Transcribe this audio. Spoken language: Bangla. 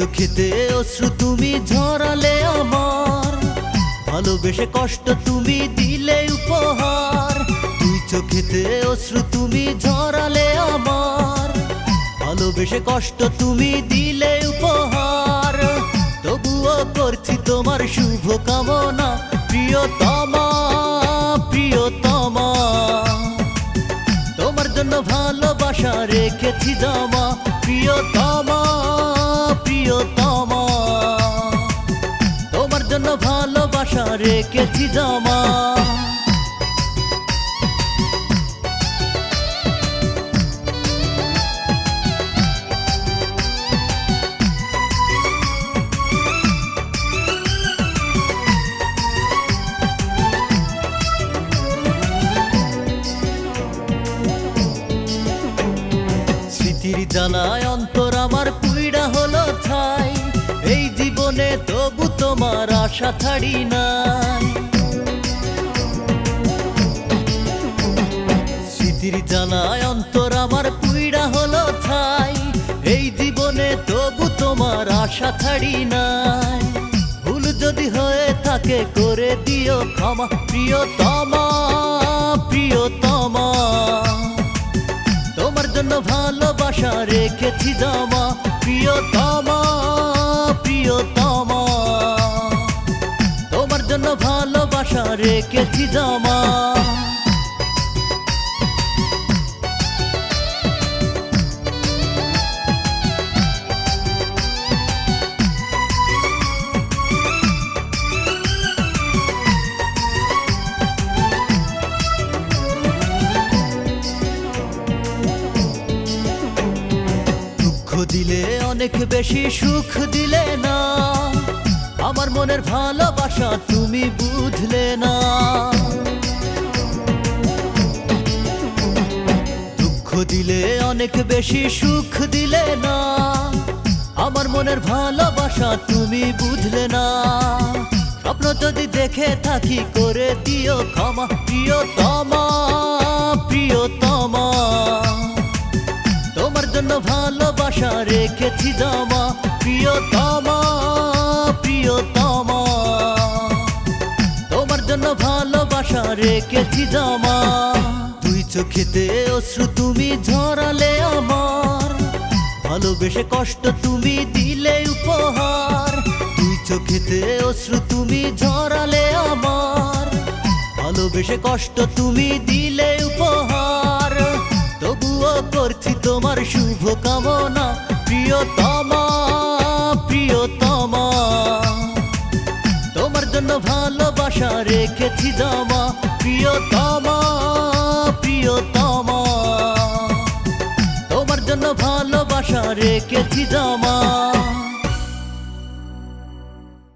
চোখেতে অশ্রু তুমি ঝরালে আমার, ভালোবেসে কষ্ট তুমি দিলে উপহার। দুই চোখেতে অশ্রু তুমি ঝরালে আমার, ভালোবেসে কষ্ট তুমি দিলে উপহার। তবুও করছি তোমার শুভ কামনা প্রিয়তমা, প্রিয়তমা। তোমার জন্য ভালোবাসা রেখেছি জমা প্রিয়তমা, প্রিয়তমা। তোমার জন্য ভালোবাসা রেখেছি জমা। স্মৃতির জ্বালায় অন্তর আমার পুইড়া হলো ছাই, এই জীবনে তবু তোমার আশা ছাড়ি নাই। স্মৃতির জ্বালায় অন্তর আমার পুইড়া হলো ছাই, এই জীবনে তবু তোমার আশা ছাড়ি নাই। ভুল যদি হয়ে থাকে করে দিও ক্ষমা প্রিয়তমা, প্রিয়তমা। তোমার জন্য ভালোবাসা রেখেছি জমা প্রিয়তমা, প্রিয়তমা। তোমার জন্য ভালোবাসা রেখেছি জমা। দিলে অনেক বেশি সুখ দিলে না, আমার মনের ভালোবাসা তুমি বুঝলে না। দুঃখ দিলে অনেক বেশি সুখ দিলে না, আমার মনের ভালোবাসা তুমি বুঝলে না। স্বপ্ন যদি দেখে থাকি করে দিও ক্ষমা প্রিয়তমা, প্রিয়তমা। তোমার জন্য ভালোবাসা রেখেছি জমা প্রিয়তমা, প্রিয়তমা। তোমার জন্য ভালোবাসা রেখেছি জমা। দুই চোখেতে অশ্রু তুমি ঝরালে আমার, ভালোবেসে কষ্ট তুমি দিলে উপহার। দুই চোখেতে অশ্রু তুমি ঝরালে আমার, ভালোবেসে কষ্ট তুমি দিলে উপহার। তবুও করছি তোমার শুভ কামনা প্রিয়তমা, প্রিয়তমা। তোমার জন্য ভালোবাসা রেখেছি জমা প্রিয়তমা, প্রিয়তমা। তোমার জন্য ভালোবাসা রেখেছি জমা।